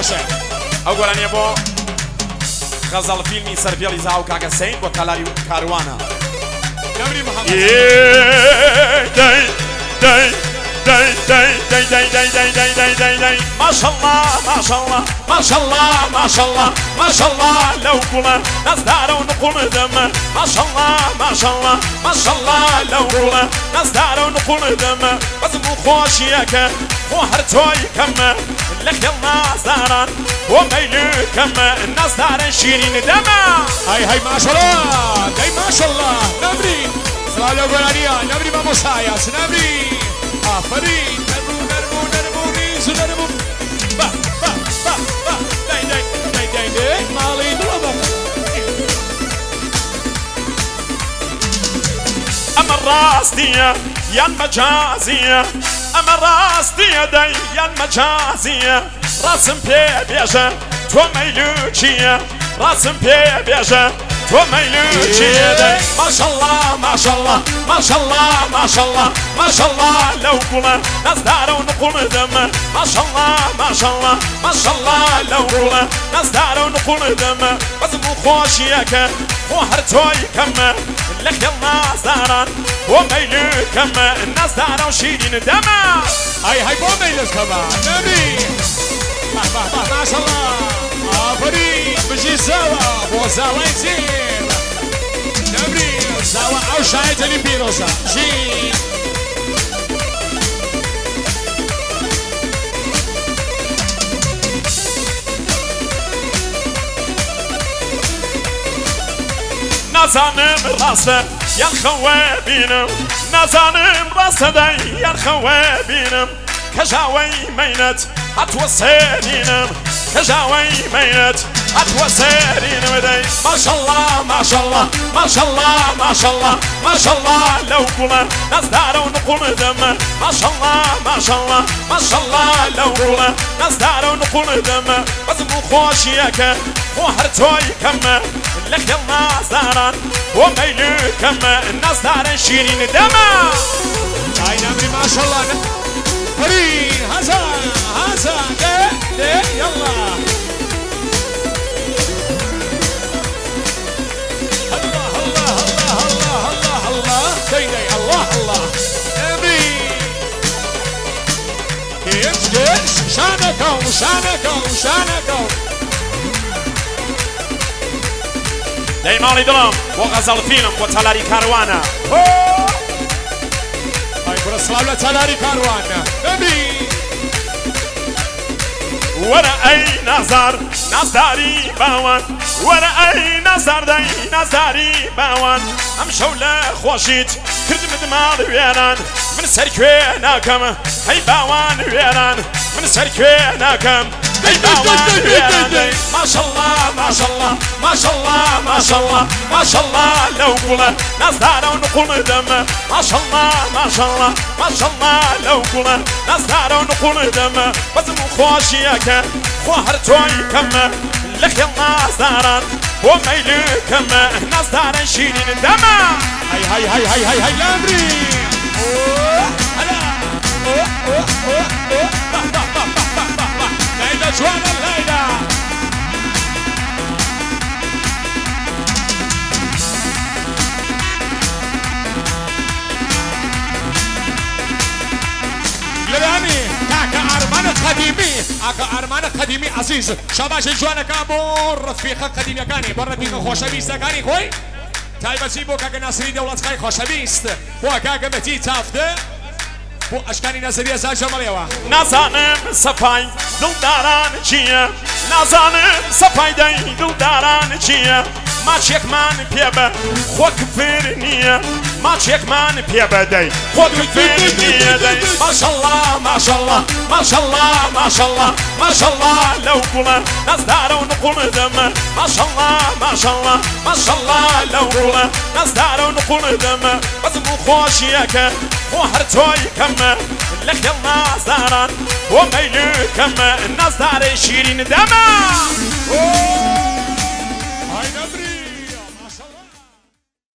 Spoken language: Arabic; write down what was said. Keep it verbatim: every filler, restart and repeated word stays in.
خوشه ئەو گۆرانیە بۆ غەزەڵ فیلمی سەرفێڵی زاو کاکە سەین بۆ تەلاری کاروانە نەوری محەممەد دەی دەی دەی دەی دەی دەی دەی دەی دەی دەی دەی دەی ماشەڵڵا ماشەڵڵا ماشەڵڵا ماشەڵڵا ماشەڵڵا لەو گوڵە نەزدارە و نقوڵ دەمە ماشەڵڵا ماشەڵڵا ماشەڵڵا لەو گوڵە نەزدارە و نقوڵ دەمە بەزم و خۆشیەکە خۆ هەر تۆی کەمە لە خێڵ نازداران بۆ مەیلکەمە نەزدارە شیرین دەمە هاي هاي ما شاء الله داي ما شاء الله نمري سلام لو قرانيا نمري ما مصايا سنمري آفرين نرمو نرمو نرمو نيزو نرمو با با با با داي داي داي داي داي مالي دلبك أما الراستية يان مجازية أما الراستية داي يان مجازية راسم بي بيجا تو ميلوچية راسم بي بيجا تو ميلوچية داي ما شاء الله ما شاء الله ما شاء الله ما شاء الله ما شاء الله لو قولا نزدار ونقول دم ما شاء الله ما شاء الله ما شاء الله لو قولا نزدار ونقول دم بس مو خوشيك خو هر توي كما لخيل نزداران وميلو كما نزدار وشيرين دم هاي هاي بو ميلس كما نبي با با با ما شاء الله آفرين بجي سوا بو سوا يزين نبي سوا او شايت اللي بيروسا جي نزانم راسته یان خوابینم نزانم راسته دای یان خوابینم کجاوی مینت هتو سرینم کجاوی مینت هتو سرینم دای ما شاء الله ما شاء الله ما شاء الله ما شاء الله ما شاء الله لو قولا نزدار ونقول دم ما شاء الله ما شاء الله ما شاء الله لو قولا نزدار ونقول دم بس مو خوشيك خو هر توي كما لخيل نازداران وميلو كما نازداران شيرين دما هاي نمري ما شاء الله فرين هزا هزا ده ده يلا الله الله الله الله الله الله داي داي الله الله نمري كيف كيف شانكو شانكو شانكو داي مالي دلم وغزل فيلم وتلاري كاروانة هاي برسلام لتلاري كاروانة نبي ورا اي نظر نظري باوان ورا اي نظر داي نظري باوان ام شولة خوشيت كرد مدمال ويران من سركويناكم هاي باوان ويران من سركويناكم هاي باوان ويران ما شاء الله ما شاء الله ما شاء الله ما شاء الله ما شاء الله لو قولا نزدار ونقول دم ما شاء الله ما شاء الله ما شاء الله لو قولا نزدار ونقول دم بس مو خوشيك خو هر توي كما لخيل نزداران وميلو كما نزداران شيرين دم هاي هاي هاي هاي هاي هاي لامري هلا ليلى جوانا ليلى لباني كاكا أرمان قديمي أكا أرمان قديمي عزيز شباش جوانا كابو رفيقة قديمي كاني بر رفيقة خوشبيست كاني خوي تایبەتی بۆ کاکە ناسری دەوڵەتخای خۆشەویست بۆ کاکە بەتی تافدە بۆ ئەشکانی نەزەریە زار جەمەڵیەوە نازانم سەفای دڵداران چییە نازانم سەفای دەی دڵداران چییە ماچێکمان پێبە خۆ کفر نییە ماچێکمان پێبە دەی خۆ کفر نییە دەی ماشەڵڵا ماشەڵڵا ماشەڵڵا ماشەڵڵا ماشەڵڵا لەو گوڵە نەزدارە و نقوڵ دەمە ماشەڵڵا ماشەڵڵا ماشەڵڵا لەو گوڵە نەزدارە و نقوڵ دەمە بەزم و خۆشیەکە خۆ هەر تۆی کەمە لە خێڵ نازداران بۆ مەیلو کەمە نەزدارەی شیرین دەمە